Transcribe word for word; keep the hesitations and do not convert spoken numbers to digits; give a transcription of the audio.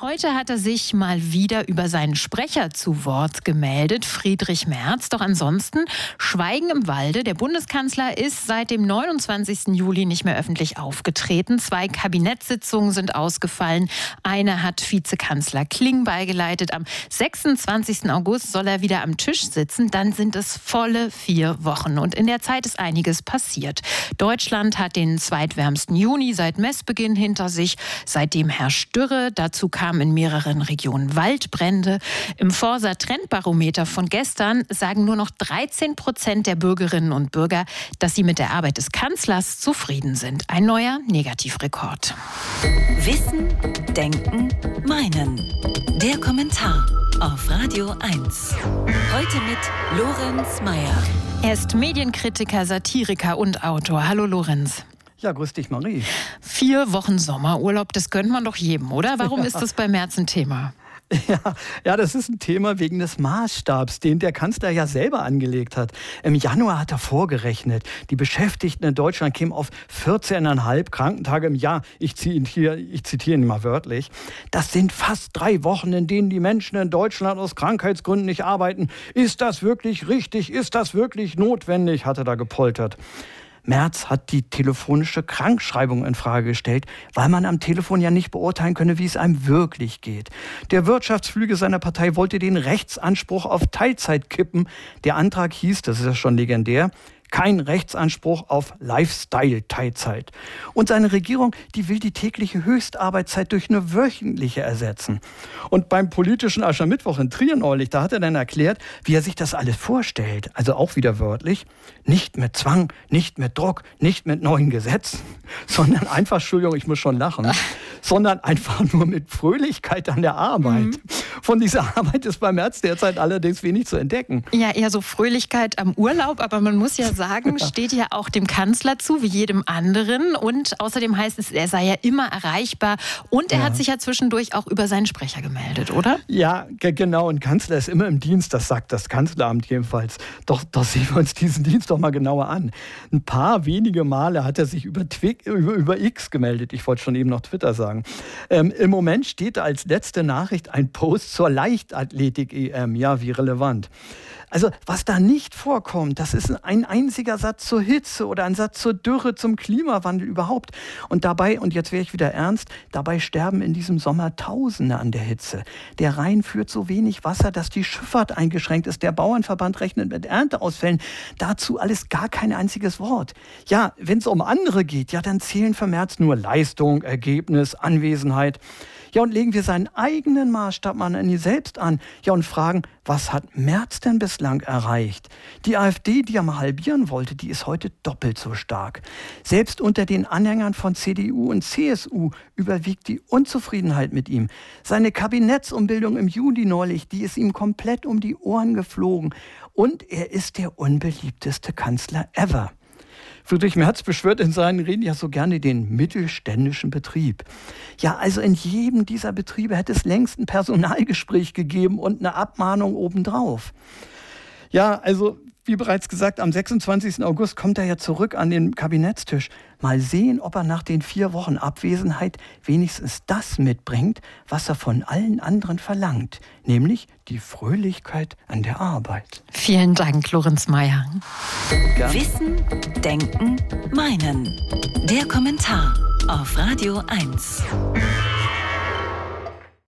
Heute hat er sich mal wieder über seinen Sprecher zu Wort gemeldet, Friedrich Merz. Doch ansonsten Schweigen im Walde. Der Bundeskanzler ist seit dem neunundzwanzigsten Juli nicht mehr öffentlich aufgetreten. Zwei Kabinettssitzungen sind ausgefallen. Eine hat Vizekanzler Kling beigeleitet. Am sechsundzwanzigsten August soll er wieder am Tisch sitzen. Dann sind es volle vier Wochen. Und in der Zeit ist einiges passiert. Deutschland hat den zweitwärmsten Juni seit Messbeginn hinter sich. Seitdem herrscht Dürre. Dazu kamen in mehreren Regionen Waldbrände. Im Forsa-Trendbarometer von gestern sagen nur noch dreizehn Prozent der Bürgerinnen und Bürger, dass sie mit der Arbeit des Kanzlers zufrieden sind. Ein neuer Negativrekord. Wissen, Denken, Meinen. Der Kommentar auf Radio eins. Heute mit Lorenz Meyer. Er ist Medienkritiker, Satiriker und Autor. Hallo Lorenz. Ja, grüß dich, Marie. Vier Wochen Sommerurlaub, das gönnt man doch jedem, oder? Warum ja. ist das bei Merz ein Thema? Ja, ja, das ist ein Thema wegen des Maßstabs, den der Kanzler ja selber angelegt hat. Im Januar hat er vorgerechnet, die Beschäftigten in Deutschland kämen auf vierzehn Komma fünf Krankentage im Jahr. Ich, zitiere, ich zitiere ihn mal wörtlich. Das sind fast drei Wochen, in denen die Menschen in Deutschland aus Krankheitsgründen nicht arbeiten. Ist das wirklich richtig? Ist das wirklich notwendig? Hat er da gepoltert. Merz hat die telefonische Krankschreibung in Frage gestellt, weil man am Telefon ja nicht beurteilen könne, wie es einem wirklich geht. Der Wirtschaftsflügel seiner Partei wollte den Rechtsanspruch auf Teilzeit kippen. Der Antrag hieß, das ist ja schon legendär, kein Rechtsanspruch auf Lifestyle-Teilzeit. Und seine Regierung, die will die tägliche Höchstarbeitszeit durch eine wöchentliche ersetzen. Und beim politischen Aschermittwoch in Trier neulich, da hat er dann erklärt, wie er sich das alles vorstellt. Also auch wieder wörtlich, nicht mit Zwang, nicht mit Druck, nicht mit neuen Gesetzen, sondern einfach, Entschuldigung, ich muss schon lachen, sondern einfach nur mit Fröhlichkeit an der Arbeit. Mhm. Von dieser Arbeit ist bei Merz derzeit allerdings wenig zu entdecken. Ja, eher so Fröhlichkeit am Urlaub, aber man muss ja sagen, steht ja auch dem Kanzler zu, wie jedem anderen. Und außerdem heißt es, er sei ja immer erreichbar. Und er ja. hat sich ja zwischendurch auch über seinen Sprecher gemeldet, oder? Ja, g- genau. Ein Kanzler ist immer im Dienst, das sagt das Kanzleramt jedenfalls. Doch, doch sehen wir uns diesen Dienst doch mal genauer an. Ein paar wenige Male hat er sich über, Twi- über, über X gemeldet. Ich wollte schon eben noch Twitter sagen. Ähm, Im Moment steht als letzte Nachricht ein Post zur Leichtathletik-E M. Ja, wie relevant. Also was da nicht vorkommt, das ist ein einziger Satz zur Hitze oder ein Satz zur Dürre, zum Klimawandel überhaupt. Und dabei, und jetzt wäre ich wieder ernst, dabei sterben in diesem Sommer Tausende an der Hitze. Der Rhein führt so wenig Wasser, dass die Schifffahrt eingeschränkt ist. Der Bauernverband rechnet mit Ernteausfällen. Dazu alles gar kein einziges Wort. Ja, wenn es um andere geht, ja, dann zählen für Merz nur Leistung, Ergebnis, Anwesenheit. Ja, und legen wir seinen eigenen Maßstab mal an ihn selbst an. Ja, und fragen, was hat Merz denn bislang erreicht? Die AfD, die er mal halbieren wollte, die ist heute doppelt so stark. Selbst unter den Anhängern von C D U und C S U überwiegt die Unzufriedenheit mit ihm. Seine Kabinettsumbildung im Juli neulich, die ist ihm komplett um die Ohren geflogen. Und er ist der unbeliebteste Kanzler ever. Friedrich Merz beschwört in seinen Reden ja so gerne den mittelständischen Betrieb. Ja, also in jedem dieser Betriebe hätte es längst ein Personalgespräch gegeben und eine Abmahnung obendrauf. Ja, also wie bereits gesagt, am sechsundzwanzigsten August kommt er ja zurück an den Kabinettstisch. Mal sehen, ob er nach den vier Wochen Abwesenheit wenigstens das mitbringt, was er von allen anderen verlangt, nämlich die Fröhlichkeit an der Arbeit. Vielen Dank, Lorenz Meyer. Wissen, Denken, Meinen. Der Kommentar auf Radio eins.